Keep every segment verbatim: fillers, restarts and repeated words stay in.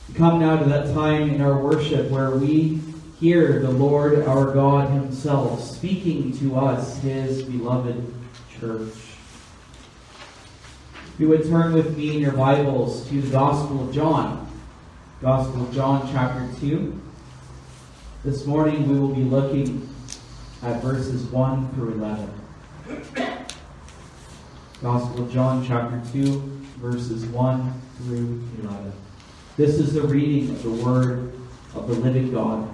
We come now to that time in our worship where we hear the Lord our God himself speaking to us, his beloved church. If you would turn with me in your Bibles to the Gospel of John. Gospel of John chapter two. This morning we will be looking at verses one through eleven. Gospel of John chapter two, verses one through eleven. This is the reading of the Word of the living God.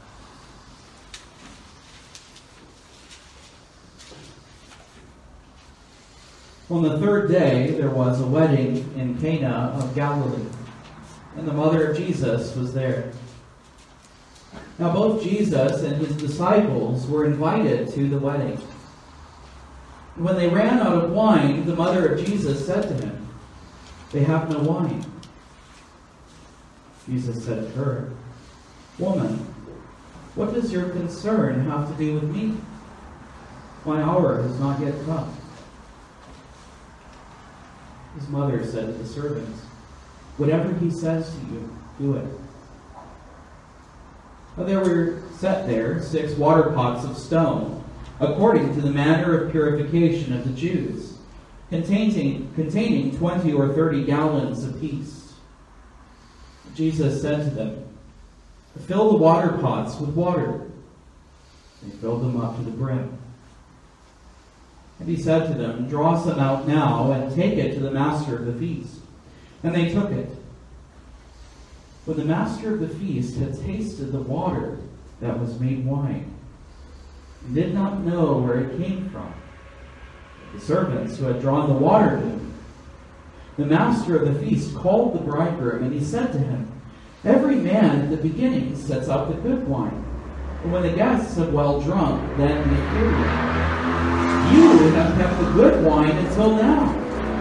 On the third day there was a wedding in Cana of Galilee, and the mother of Jesus was there. Now both Jesus and his disciples were invited to the wedding. When they ran out of wine, the mother of Jesus said to him, "They have no wine." Jesus said to her, "Woman, what does your concern have to do with me? My hour has not yet come." His mother said to the servants, "Whatever he says to you, do it." Now there were set there six water pots of stone, according to the manner of purification of the Jews, containing, containing twenty or thirty gallons apiece. Jesus said to them, "Fill the water pots with water." They filled them up to the brim. And he said to them, "Draw some out now and take it to the master of the feast." And they took it. When the master of the feast had tasted the water that was made wine, and did not know where it came from, the servants who had drawn the water knew, the master of the feast called the bridegroom, and he said to him, "Every man at the beginning sets out the good wine, and when the guests have well drunk, then the inferior. You have kept the good wine until now."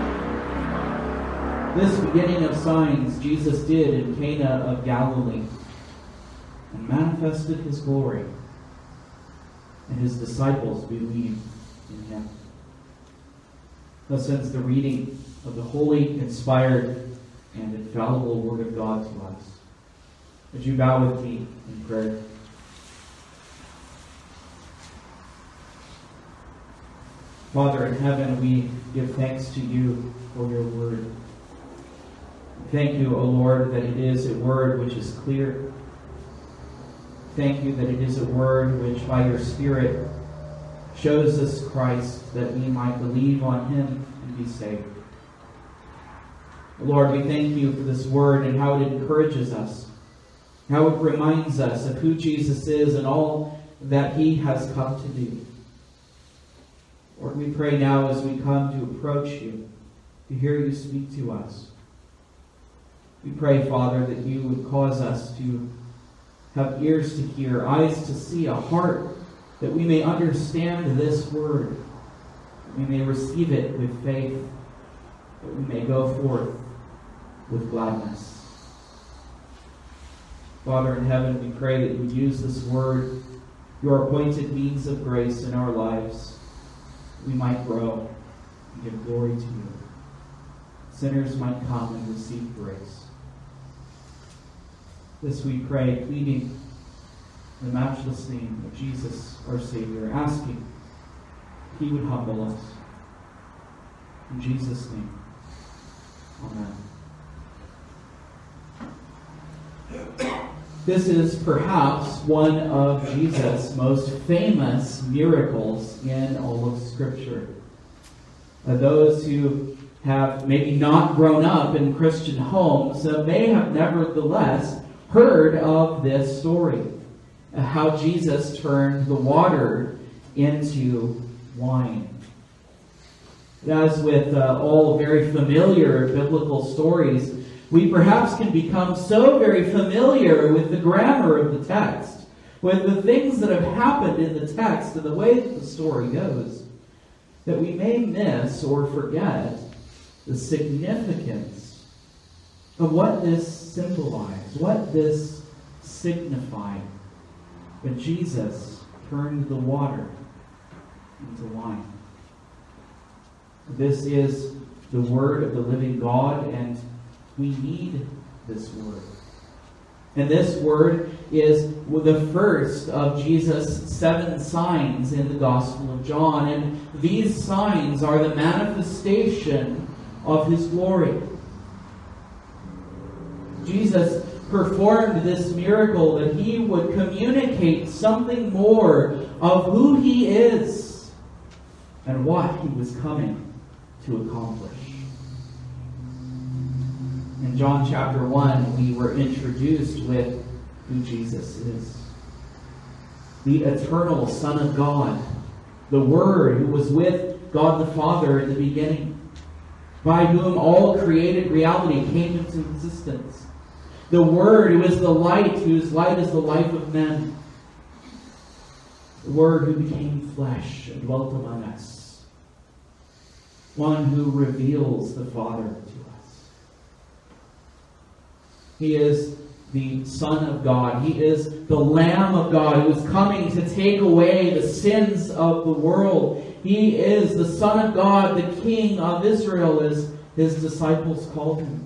This beginning of signs Jesus did in Cana of Galilee, and manifested his glory, and his disciples believed in him. Thus ends the reading of the holy, inspired, and infallible Word of God to us. Would you bow with me in prayer? Father in heaven, we give thanks to you for your word. Thank you, O Lord, that it is a word which is clear. Thank you that it is a word which by your Spirit shows us Christ, that we might believe on him and be saved. Lord, we thank you for this word and how it encourages us, how it reminds us of who Jesus is and all that he has come to do. Lord, we pray now as we come to approach you, to hear you speak to us. We pray, Father, that you would cause us to have ears to hear, eyes to see, a heart that we may understand this word, that we may receive it with faith, that we may go forth with gladness. Father in heaven, we pray that you would use this word, your appointed means of grace in our lives, that we might grow and give glory to you. Sinners might come and receive grace. This we pray, pleading in the matchless name of Jesus, our Savior, asking he would humble us. In Jesus' name, amen. This is perhaps one of Jesus' most famous miracles in all of Scripture. Uh, those who have maybe not grown up in Christian homes uh, may have nevertheless heard of this story, uh, how Jesus turned the water into wine. As with uh, all very familiar biblical stories, we perhaps can become so very familiar with the grammar of the text, with the things that have happened in the text and the way that the story goes, that we may miss or forget the significance of what this symbolized, what this signified when Jesus turned the water into wine. This is the word of the living God, and we need this word. And this word is the first of Jesus' seven signs in the Gospel of John. And these signs are the manifestation of his glory. Jesus performed this miracle that he would communicate something more of who he is and what he was coming to accomplish. In John chapter one, we were introduced with who Jesus is. The eternal Son of God, the Word who was with God the Father in the beginning, by whom all created reality came into existence. The Word who is the light, whose light is the life of men. The Word who became flesh and dwelt among us. One who reveals the Father to us. He is the Son of God. He is the Lamb of God who is coming to take away the sins of the world. He is the Son of God, the King of Israel, as his disciples called him.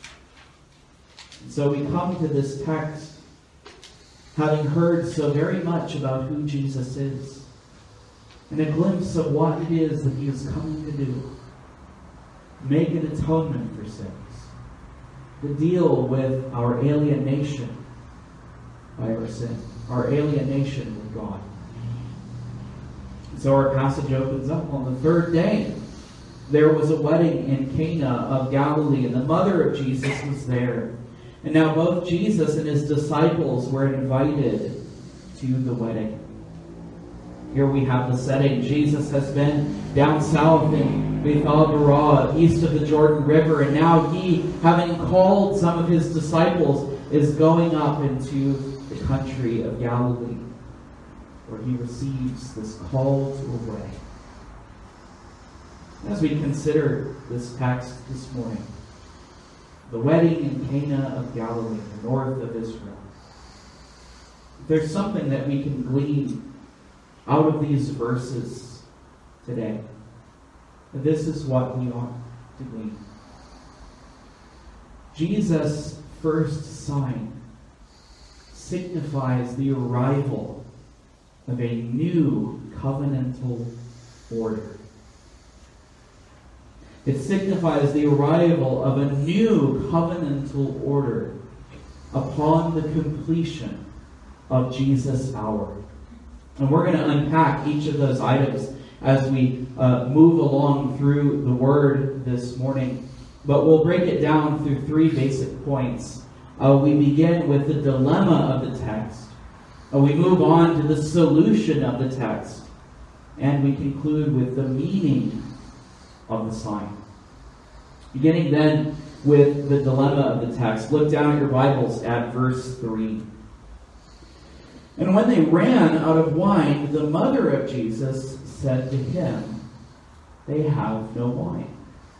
So we come to this text having heard so very much about who Jesus is and a glimpse of what it is that he is coming to do. Make an atonement for sins. To deal with our alienation by our sin. Our alienation with God. So our passage opens up on the third day. There was a wedding in Cana of Galilee, and the mother of Jesus was there. And now both Jesus and his disciples were invited to the wedding. Here we have the setting. Jesus has been down south in Bethel, east of the Jordan River, and now he, having called some of his disciples, is going up into the country of Galilee, where he receives this call to a wedding. As we consider this text this morning, the wedding in Cana of Galilee, the north of Israel, there's something that we can glean out of these verses today. This is what we ought to glean. Jesus' first sign signifies the arrival of a new covenantal order. It signifies the arrival of a new covenantal order upon the completion of Jesus' hour. And we're going to unpack each of those items as we uh, move along through the Word this morning. But we'll break it down through three basic points. Uh, we begin with the dilemma of the text. Uh, we move on to the solution of the text. And we conclude with the meaning of the sign. Beginning then with the dilemma of the text. Look down at your Bibles at verse three. And when they ran out of wine, the mother of Jesus said to him, "They have no wine."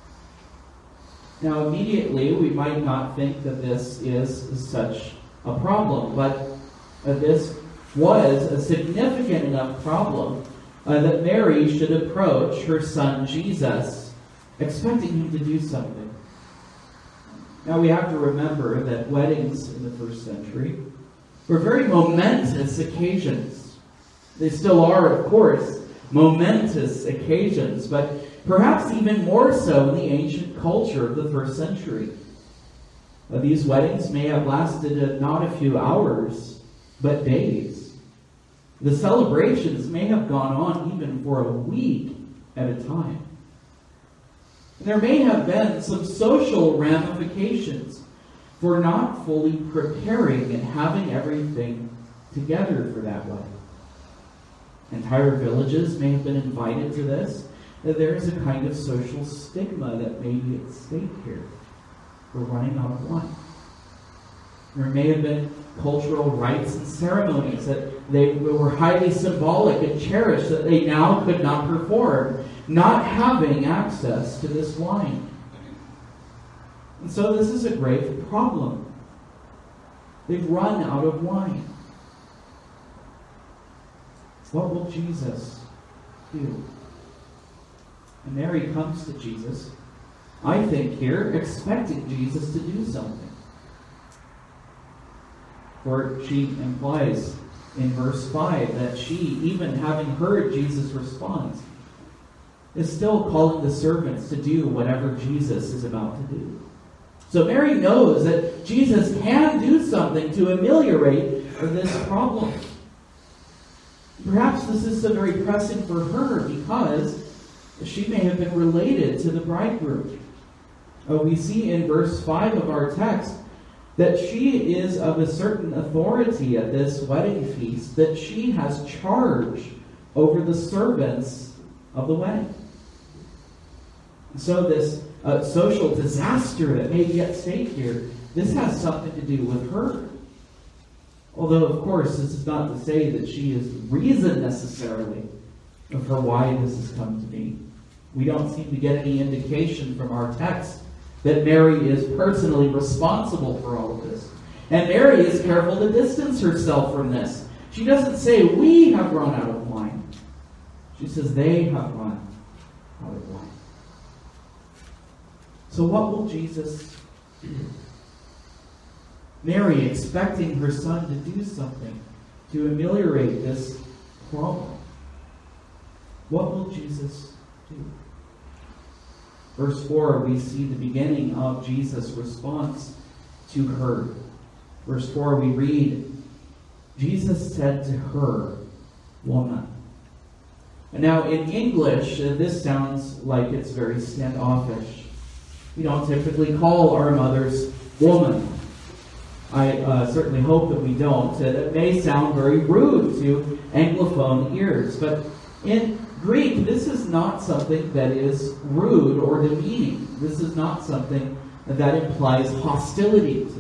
Now immediately we might not think that this is such a problem, but uh, this was a significant enough problem uh, that Mary should approach her son Jesus, expecting him to do something. Now we have to remember that weddings in the first century were very momentous occasions. They still are, of course, momentous occasions, but perhaps even more so in the ancient culture of the first century. Uh, these weddings may have lasted uh, not a few hours, but days. The celebrations may have gone on even for a week at a time. There may have been some social ramifications for not fully preparing and having everything together for that wedding. Entire villages may have been invited to this. There is a kind of social stigma that may be at stake here. We're running out of wine. There may have been cultural rites and ceremonies that they were highly symbolic and cherished that they now could not perform, not having access to this wine. And so this is a grave problem. They've run out of wine. What will Jesus do? And Mary comes to Jesus, I think here, expecting Jesus to do something. For she implies in verse five that she, even having heard Jesus' response, is still calling the servants to do whatever Jesus is about to do. So Mary knows that Jesus can do something to ameliorate this problem. Perhaps this is so very pressing for her because she may have been related to the bridegroom. Uh, we see in verse five of our text that she is of a certain authority at this wedding feast, that she has charge over the servants of the wedding. So this uh, social disaster that may be at stake here, this has something to do with her. Although, of course, this is not to say that she is the reason necessarily for why this has come to be. We don't seem to get any indication from our text that Mary is personally responsible for all of this. And Mary is careful to distance herself from this. She doesn't say, we have run out of wine. She says, they have run out of wine. So what will Jesus do? Mary, expecting her son to do something to ameliorate this problem. What will Jesus do? Verse four, we see the beginning of Jesus' response to her. Verse four, we read, Jesus said to her, woman. And now in English, uh, this sounds like it's very standoffish. We don't typically call our mothers woman. I uh, certainly hope that we don't. Uh, that may sound very rude to Anglophone ears, but in Greek, this is not something that is rude or demeaning. This is not something that implies hostility to it.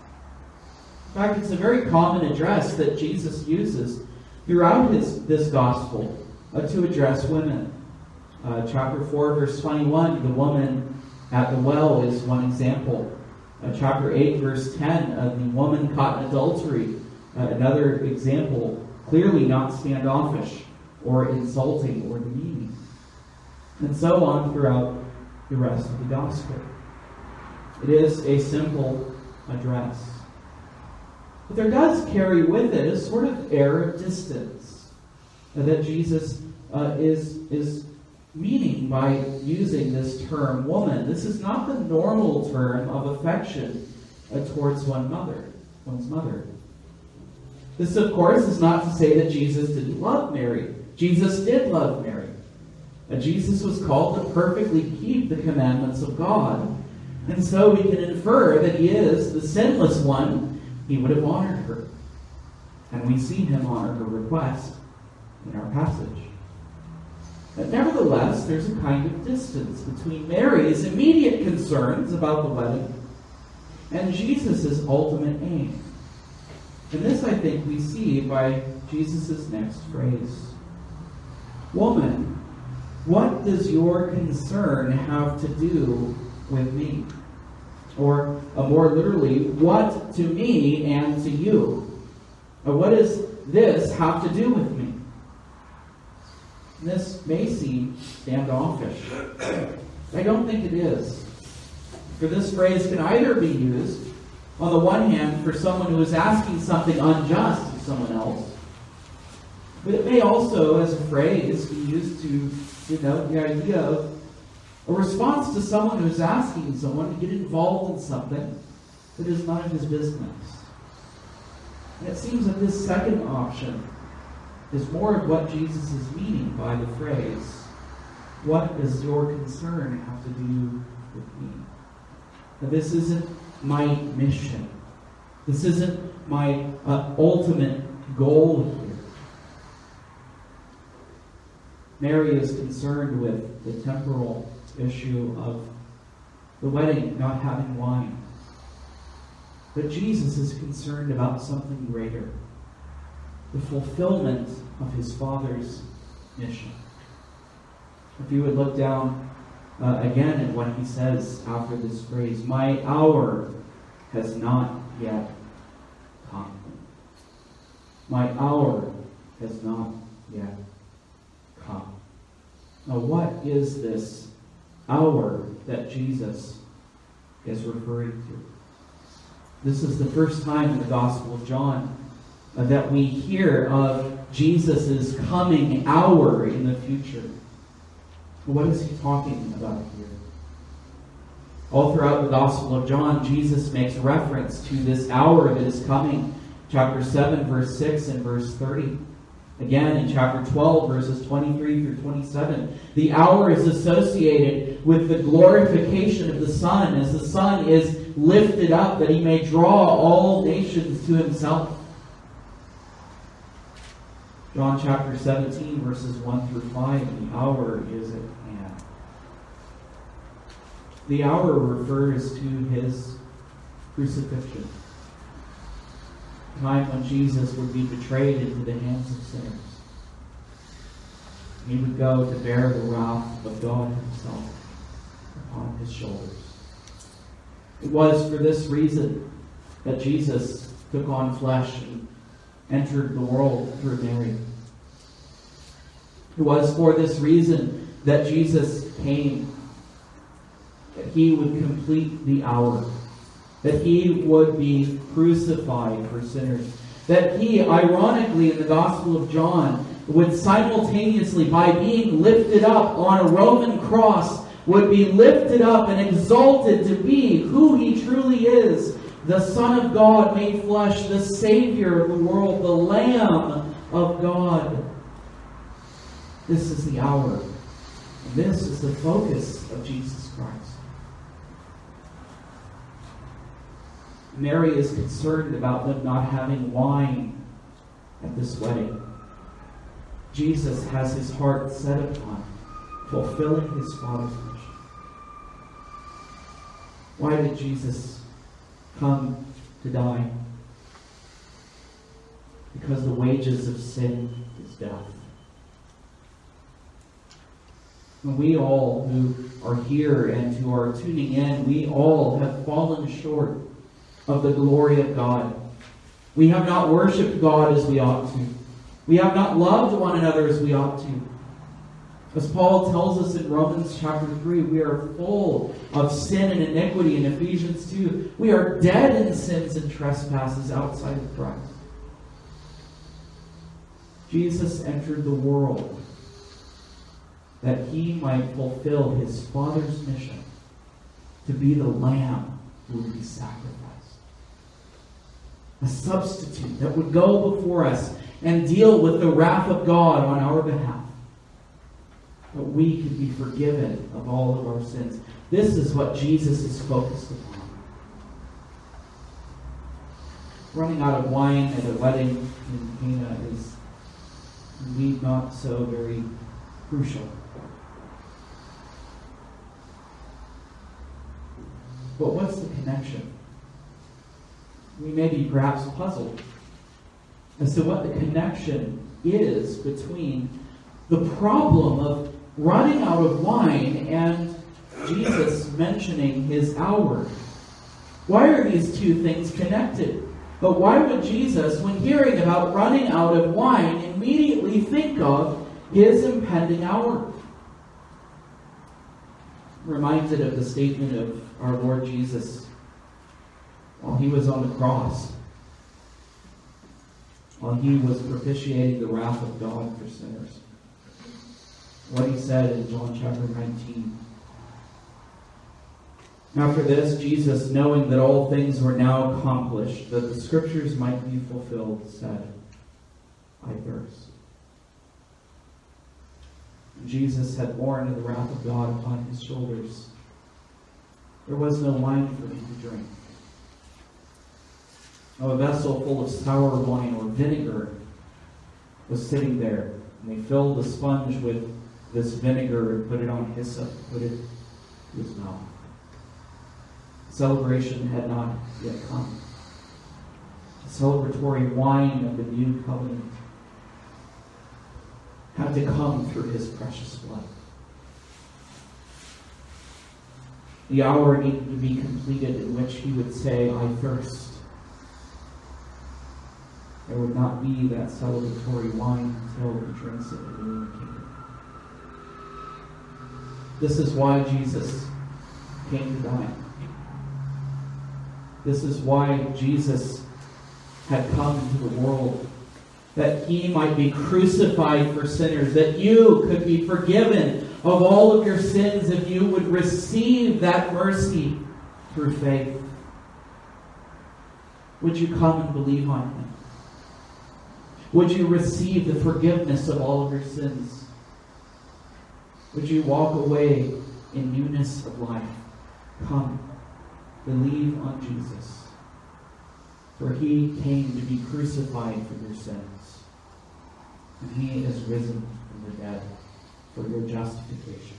In fact, it's a very common address that Jesus uses throughout his this gospel uh, to address women. Uh, chapter four, verse twenty-one, the woman at the well is one example. Uh, chapter eight, verse ten, uh, the woman caught in adultery, uh, another example, clearly not standoffish or insulting or demeaning. And so on throughout the rest of the gospel. It is a simple address. But there does carry with it a sort of air of distance uh, that Jesus uh, is, is meaning by using this term woman. This is not the normal term of affection uh, towards one mother, one's mother. This, of course, is not to say that Jesus didn't love Mary. Jesus did love Mary. Uh, Jesus was called to perfectly keep the commandments of God. And so we can infer that he is the sinless one. He would have honored her. And we see him honor her request in our passage. But nevertheless, there's a kind of distance between Mary's immediate concerns about the wedding and Jesus' ultimate aim. And this, I think, we see by Jesus' next phrase. Woman, what does your concern have to do with me? Or, uh, more literally, what to me and to you? Or what does this have to do with me? This may seem standoffish. I don't think it is. For this phrase can either be used, on the one hand, for someone who is asking something unjust of someone else, but it may also, as a phrase, be used to denote the idea of a response to someone who is asking someone to get involved in something that is none of his business. And it seems that this second option is more of what Jesus is meaning by the phrase, what does your concern have to do with me? Now, this isn't my mission. This isn't my uh, ultimate goal here. Mary is concerned with the temporal issue of the wedding not having wine. But Jesus is concerned about something greater, the fulfillment of his Father's mission. If you would look down uh, again at what he says after this phrase, my hour has not yet come. My hour has not yet come. Now, what is this hour that Jesus is referring to? This is the first time in the Gospel of John uh, that we hear of Jesus' coming hour in the future. What is he talking about here? All throughout the Gospel of John, Jesus makes reference to this hour that is coming. Chapter seven, verse six and verse thirty. Again, in chapter twelve, verses twenty-three through twenty-seven. The hour is associated with the glorification of the Son, as the Son is lifted up, that he may draw all nations to himself. John chapter seventeen, verses one through five. The hour is at hand. The hour refers to his crucifixion. The time when Jesus would be betrayed into the hands of sinners. He would go to bear the wrath of God himself upon his shoulders. It was for this reason that Jesus took on flesh and entered the world through Mary. It was for this reason that Jesus came, that he would complete the hour, that he would be crucified for sinners, that he, ironically in the Gospel of John, would simultaneously, by being lifted up on a Roman cross, would be lifted up and exalted to be who he truly is, the Son of God made flesh, the Savior of the world, the Lamb of God. This is the hour. And this is the focus of Jesus Christ. Mary is concerned about them not having wine at this wedding. Jesus has his heart set upon fulfilling his Father's mission. Why did Jesus come to die? Because the wages of sin is death. And we all who are here and who are tuning in, we all have fallen short of the glory of God. We have not worshipped God as we ought to. We have not loved one another as we ought to. As Paul tells us in Romans chapter three, we are full of sin and iniquity. In Ephesians two, we are dead in sins and trespasses outside of Christ. Jesus entered the world that he might fulfill his Father's mission to be the Lamb who would be sacrificed. A substitute that would go before us and deal with the wrath of God on our behalf, that we could be forgiven of all of our sins. This is what Jesus is focused upon. Running out of wine at a wedding in Cana is indeed not so very crucial. But what's the connection? We may be perhaps puzzled as to what the connection is between the problem of running out of wine and Jesus mentioning his hour. Why are these two things connected? But why would Jesus, when hearing about running out of wine, immediately think of his impending hour? Reminded of the statement of our Lord Jesus while he was on the cross, while he was propitiating the wrath of God for sinners. What he said in John chapter nineteen. After this, Jesus, knowing that all things were now accomplished, that the scriptures might be fulfilled, said, I thirst. Jesus had borne the wrath of God upon his shoulders. There was no wine for him to drink. No, a vessel full of sour wine or vinegar was sitting there. And they filled the sponge with this vinegar and put it on hyssop, put it to his mouth. Celebration had not yet come. The celebratory wine of the new covenant had to come through his precious blood. The hour needed to be completed in which he would say, I thirst. There would not be that celebratory wine until he drinks it in the kingdom. This is why Jesus came to die. This is why Jesus had come into the world, that he might be crucified for sinners, that you could be forgiven of all of your sins if you would receive that mercy through faith. Would you come and believe on him? Would you receive the forgiveness of all of your sins? Would you walk away in newness of life? Come, believe on Jesus. For he came to be crucified for your sins. And he is risen from the dead for your justification.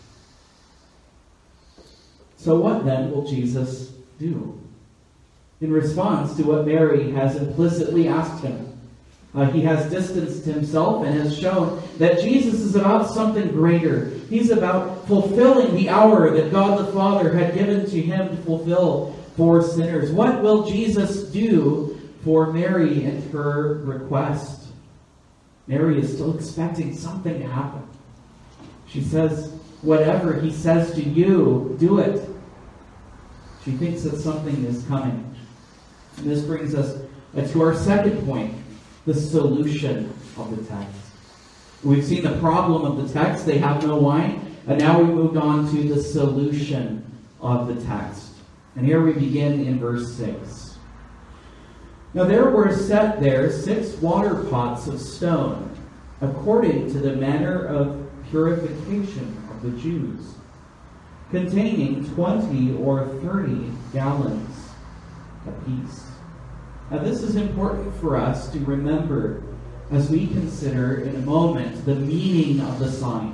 So what then will Jesus do? In response to what Mary has implicitly asked him, uh, he has distanced himself and has shown that Jesus is about something greater. He's about fulfilling the hour that God the Father had given to him to fulfill for sinners. What will Jesus do for Mary and her request? Mary is still expecting something to happen. She says, whatever he says to you, do it. She thinks that something is coming. And this brings us to our second point, the solution of the text. We've seen the problem of the text, they have no wine, and now we moved on to the solution of the text. And here we begin in verse six. Now there were set there six water pots of stone, according to the manner of purification of the Jews, containing twenty or thirty gallons apiece. Now this is important for us to remember as we consider in a moment the meaning of the sign.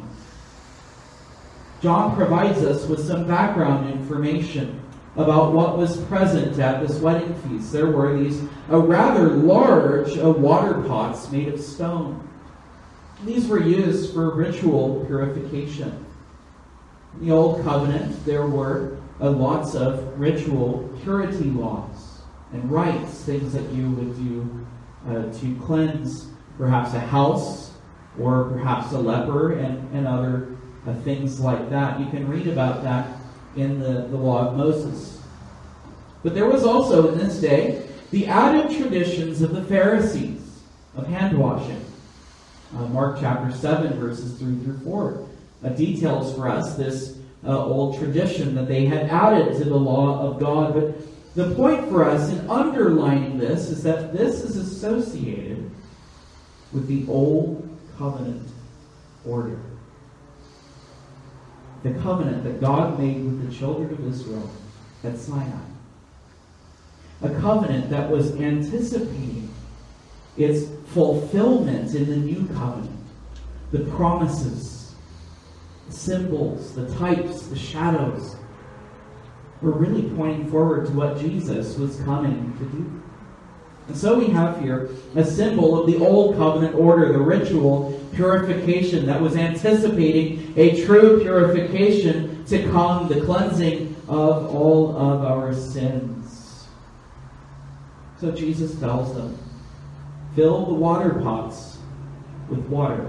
John provides us with some background information about what was present at this wedding feast. There were these uh, rather large uh, water pots made of stone. These were used for ritual purification. In the Old Covenant, there were uh, lots of ritual purity laws and rites, things that you would do uh, to cleanse perhaps a house or perhaps a leper and, and other uh, things like that. You can read about that in the, the law of Moses. But there was also in this day the added traditions of the Pharisees of hand washing. Uh, Mark chapter seven, verses three through four, uh, details for us this uh, old tradition that they had added to the law of God. But the point for us in underlining this is that this is associated with the Old Covenant order. The covenant that God made with the children of Israel at Sinai. A covenant that was anticipating its fulfillment in the new covenant. The promises, the symbols, the types, the shadows were really pointing forward to what Jesus was coming to do. And so we have here a symbol of the Old Covenant order, the ritual purification that was anticipating a true purification to come, the cleansing of all of our sins. So Jesus tells them, fill the water pots with water.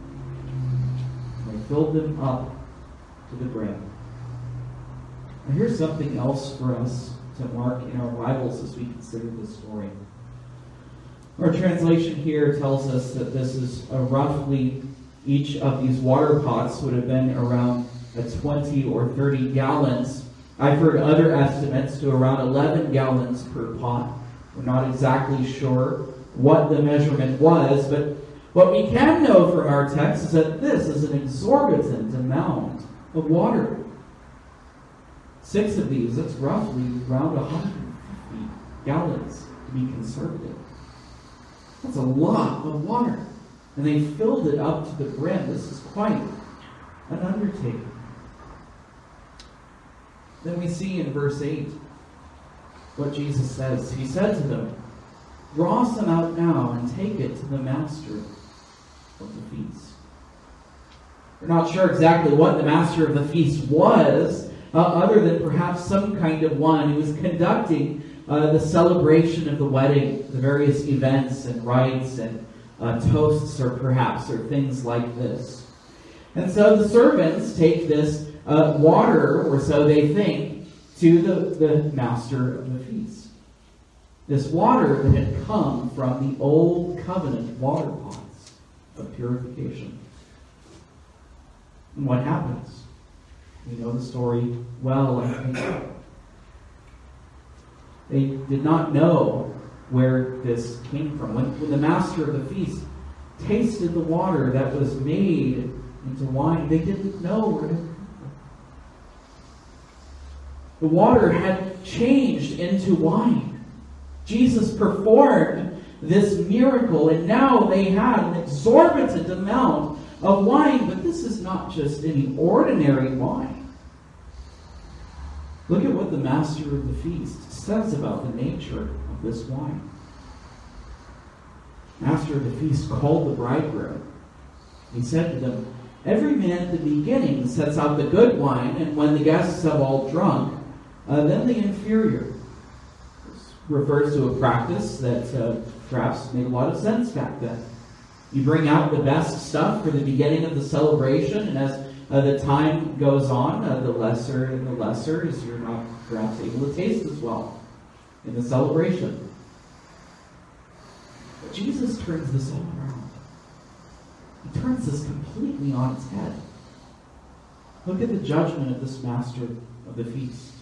They filled them up to the brim. Now here's something else for us to mark in our Bibles as we consider this story. Our translation here tells us that this is a roughly, each of these water pots would have been around a twenty or thirty gallons. I've heard other estimates to around eleven gallons per pot. We're not exactly sure what the measurement was, but what we can know from our text is that this is an exorbitant amount of water. Six of these, that's roughly around one hundred fifty gallons to be conservative. That's a lot of water. And they filled it up to the brim. This is quite an undertaking. Then we see in verse eight what Jesus says. He said to them, draw some out now and take it to the master of the feast. We're not sure exactly what the master of the feast was, uh, other than perhaps some kind of one who was conducting uh, the celebration of the wedding, the various events and rites and uh, toasts or perhaps or things like this. And so the servants take this uh, water, or so they think, to the, the master of the feast. This water that had come from the old covenant water pots of purification. And what happens? We know the story well, I think. They did not know where this came from. When, when the master of the feast tasted the water that was made into wine, they didn't know where it came from. The water had changed into wine. Jesus performed this miracle, and now they had an exorbitant amount of wine, but this is not just any ordinary wine. Look at what the master of the feast says about the nature of this wine. Master of the feast called the bridegroom. He said to them, "Every man at the beginning sets out the good wine, and when the guests have all drunk, uh, then the inferior." This refers to a practice that uh, perhaps made a lot of sense back then. You bring out the best stuff for the beginning of the celebration, and as uh, the time goes on, uh, the lesser and the lesser, as you're not perhaps able to taste as well in the celebration. But Jesus turns this all around. He turns this completely on its head. Look at the judgment of this master of the feast.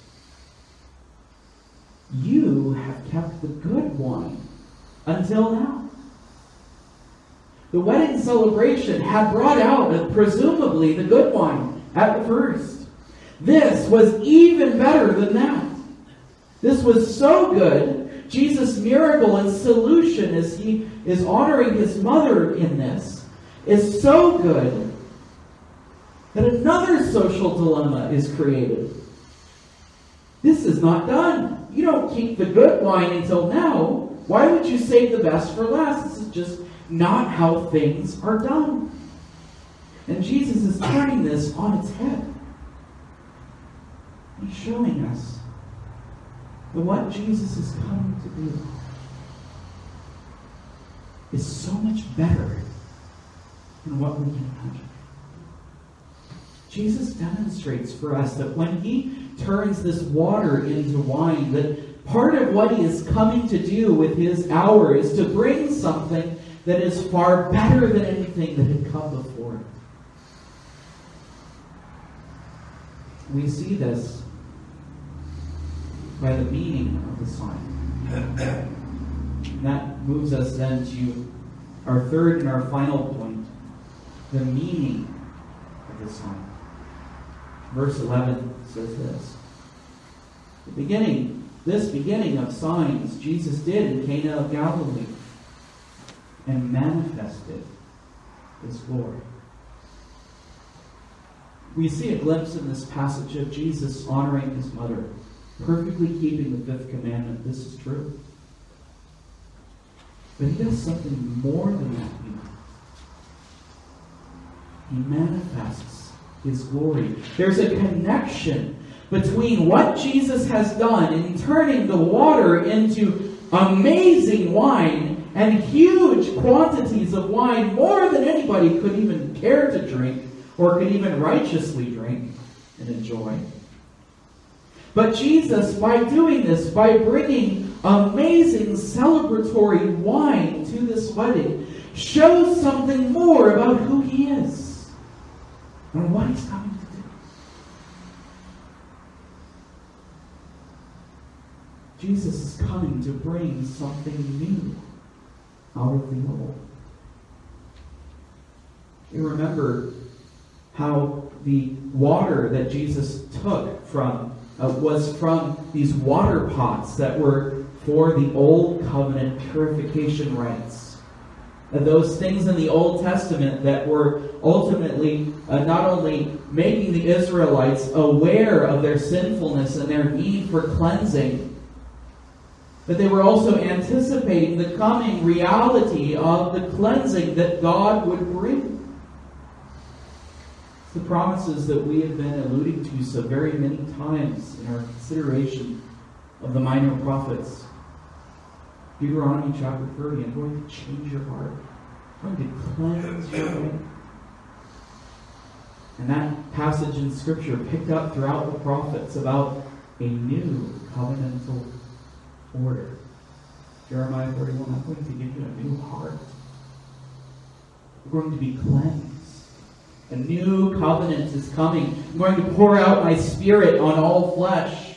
You have kept the good wine until now. The wedding celebration had brought out, uh, presumably, the good wine at the first. This was even better than that. This was so good. Jesus' miracle and solution, as he is honoring his mother in this, is so good that another social dilemma is created. This is not done. You don't keep the good wine until now. Why would you save the best for last? This is just not how things are done. And Jesus is turning this on its head. He's showing us that what Jesus is coming to do is so much better than what we can imagine. Jesus demonstrates for us that when he turns this water into wine, that part of what he is coming to do with his hour is to bring something that is far better than anything that had come before it. We see this by the meaning of the sign. And that moves us then to our third and our final point, the meaning of the sign. Verse eleven says this. The beginning, this beginning of signs Jesus did in Cana of Galilee, and manifested his glory. We see a glimpse in this passage of Jesus honoring his mother, perfectly keeping the fifth commandment. This is true. But he does something more than that. He manifests his glory. There's a connection between what Jesus has done in turning the water into amazing wine and huge quantities of wine, more than anybody could even care to drink or could even righteously drink and enjoy. But Jesus, by doing this, by bringing amazing celebratory wine to this wedding, shows something more about who he is and what he's coming to do. Jesus is coming to bring something new out of the old. You remember how the water that Jesus took from uh, was from these water pots that were for the old covenant purification rites. Uh, those things in the Old Testament that were ultimately uh, not only making the Israelites aware of their sinfulness and their need for cleansing, but they were also anticipating the coming reality of the cleansing that God would bring. It's the promises that we have been alluding to so very many times in our consideration of the minor prophets. Deuteronomy chapter thirty, I'm going to change your heart. I'm going to cleanse your way. And that passage in Scripture picked up throughout the prophets about a new covenantal order. Jeremiah thirty-one, I'm going to give you a new heart. You're going to be cleansed. A new covenant is coming. I'm going to pour out my Spirit on all flesh.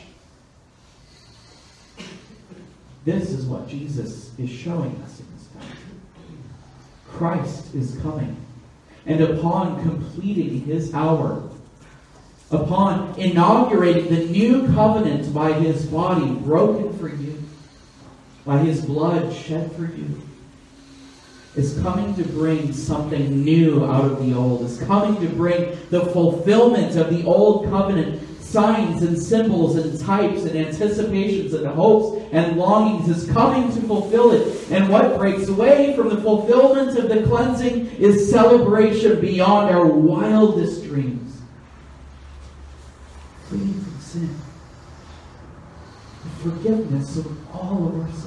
This is what Jesus is showing us in this passage. Christ is coming. And upon completing his hour, upon inaugurating the new covenant by his body broken for you, by his blood shed for you, is coming to bring something new out of the old, is coming to bring the fulfillment of the old covenant, signs and symbols and types and anticipations and hopes and longings, is coming to fulfill it. And what breaks away from the fulfillment of the cleansing is celebration beyond our wildest dreams. Freedom from sin. The forgiveness of all of our sins.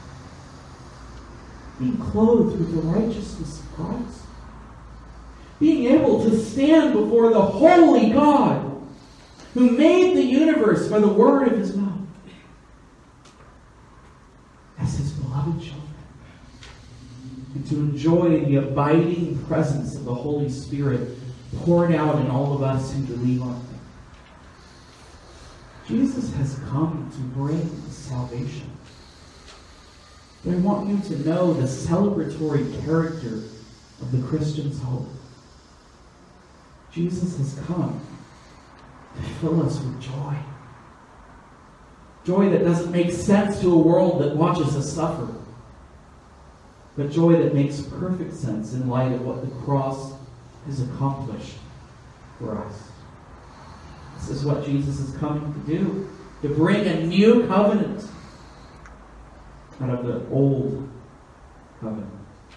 Being clothed with the righteousness of Christ. Being able to stand before the holy God who made the universe by the word of his mouth as his beloved children. And to enjoy the abiding presence of the Holy Spirit poured out in all of us who believe on him. Jesus has come to bring salvation. But I want you to know the celebratory character of the Christian's hope. Jesus has come to fill us with joy. Joy that doesn't make sense to a world that watches us suffer. But joy that makes perfect sense in light of what the cross has accomplished for us. This is what Jesus is coming to do. To bring a new covenant out of the old covenant.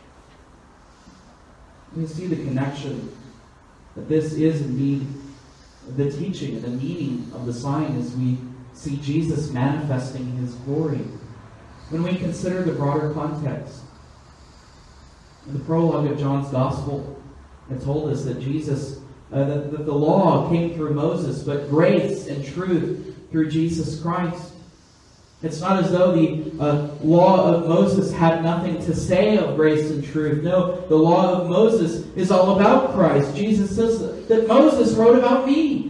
You see the connection that this is indeed the teaching and the meaning of the sign as we see Jesus manifesting his glory. When we consider the broader context, in the prologue of John's Gospel, it told us that Jesus, uh, that, that the law came through Moses, but grace and truth through Jesus Christ. It's not as though the uh, law of Moses had nothing to say of grace and truth. No, the law of Moses is all about Christ. Jesus says that Moses wrote about me.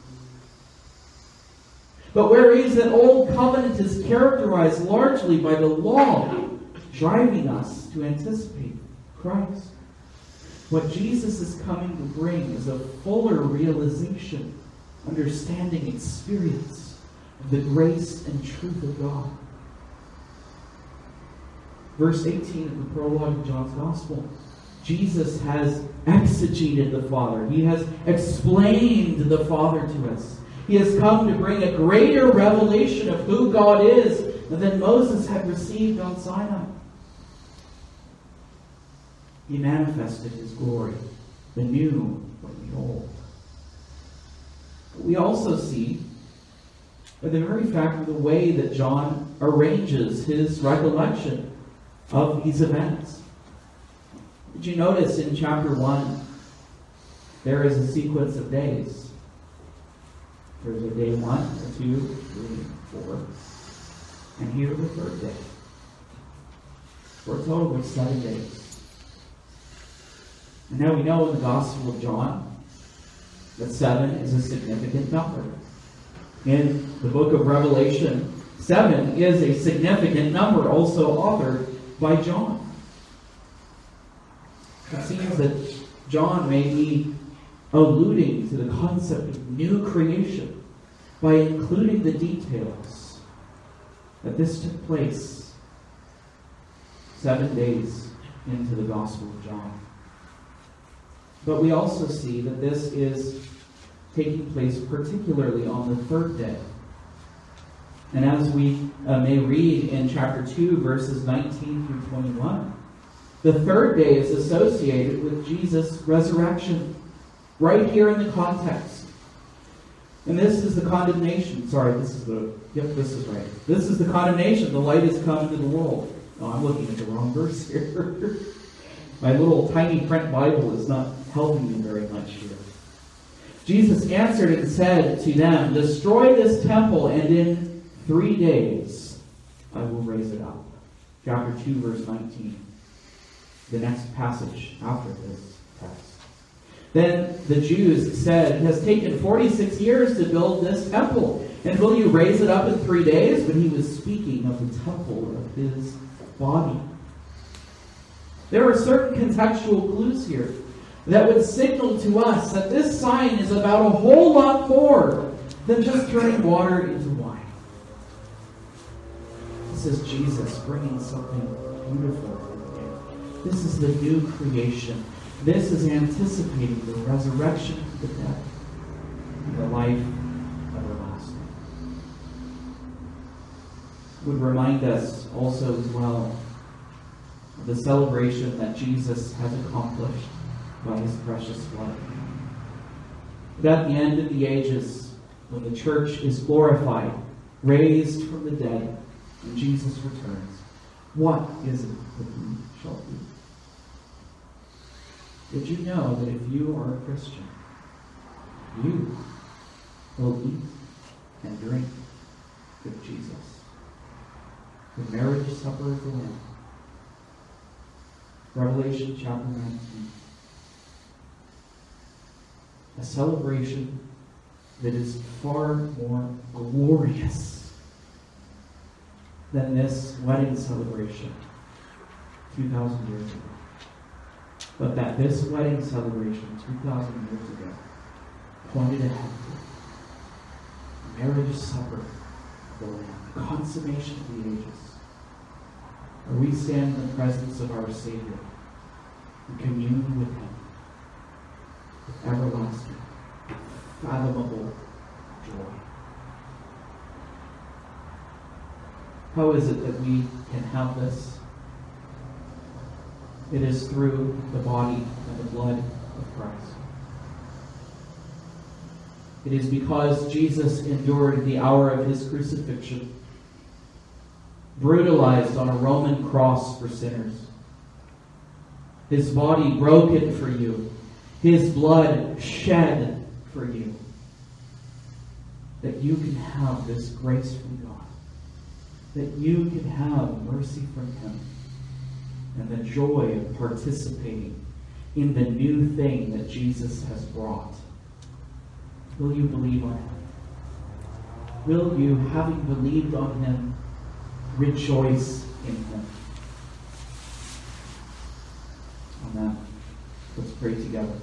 But whereas that old covenant is characterized largely by the law, driving us to anticipate Christ, what Jesus is coming to bring is a fuller realization, understanding, experience of the grace and truth of God. Verse eighteen of the prologue of John's Gospel. Jesus has exegeted the Father. He has explained the Father to us. He has come to bring a greater revelation of who God is than Moses had received on Sinai. He manifested his glory, the new from the old. But we also see, by the very fact of the way that John arranges his recollection of these events. Did you notice in chapter one, there is a sequence of days? There's a day one, or two, three, four, and here the third day. For a total of seven days. And now we know in the Gospel of John that seven is a significant number. In the book of Revelation, seven is a significant number, also authored by John. It seems that John may be alluding to the concept of new creation by including the details that this took place seven days into the Gospel of John. But we also see that this is taking place particularly on the third day. And as we uh, may read in chapter two, verses nineteen through twenty-one, the third day is associated with Jesus' resurrection, right here in the context. And this is the condemnation. Sorry, this is the, yep, this is right. This is the condemnation. The light has come into the world. Oh, I'm looking at the wrong verse here. My little tiny print Bible is not helping me very much here. Jesus answered and said to them, "Destroy this temple, and in three days I will raise it up." chapter two, verse nineteen. The next passage after this text. Then the Jews said, "It has taken forty-six years to build this temple, and will you raise it up in three days?" But he was speaking of the temple of his body. There are certain contextual clues here that would signal to us that this sign is about a whole lot more than just turning water into wine. This is Jesus bringing something beautiful. This is the new creation. This is anticipating the resurrection of the dead and the life everlasting. It would remind us also as well of the celebration that Jesus has accomplished by his precious blood. But at the end of the ages, when the church is glorified, raised from the dead, and Jesus returns, what is it that we shall do? Did you know that if you are a Christian, you will eat and drink with Jesus? The marriage supper of the Lamb. Revelation chapter nineteen. A celebration that is far more glorious than this wedding celebration two thousand years ago. But that this wedding celebration two thousand years ago pointed ahead to the marriage supper of the Lamb, the consummation of the ages, where we stand in the presence of our Savior and commune with him with everlasting, fathomable joy. How is it that we can have this? It is through the body and the blood of Christ. It is because Jesus endured the hour of his crucifixion, brutalized on a Roman cross for sinners, his body broken for you, his blood shed for you, that you can have this grace from God, that you can have mercy from him, and the joy of participating in the new thing that Jesus has brought. Will you believe on him? Will you, having believed on him, rejoice in him? Amen. Let's pray together.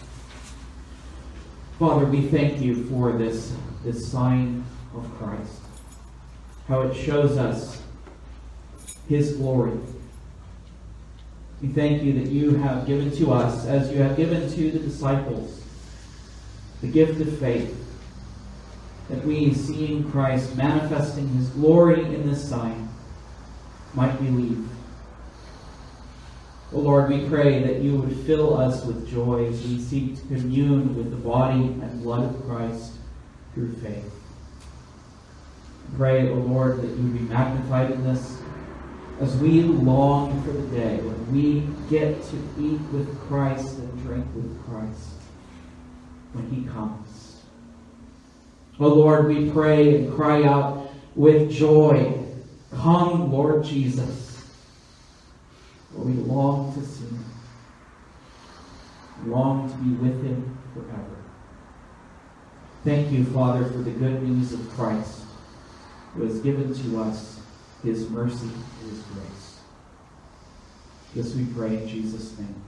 Father, we thank you for this, this sign of Christ, how it shows us his glory. We thank you that you have given to us, as you have given to the disciples, the gift of faith, that we, seeing Christ manifesting his glory in this sign, might believe. O Lord, we pray that you would fill us with joy as we seek to commune with the body and blood of Christ through faith. We pray, O Lord, that you would be magnified in this, as we long for the day when we get to eat with Christ and drink with Christ when he comes. O Lord, we pray and cry out with joy, come, Lord Jesus. For we long to see him, long to be with him forever. Thank you, Father, for the good news of Christ, who has given to us his mercy and his grace. This we pray in Jesus' name.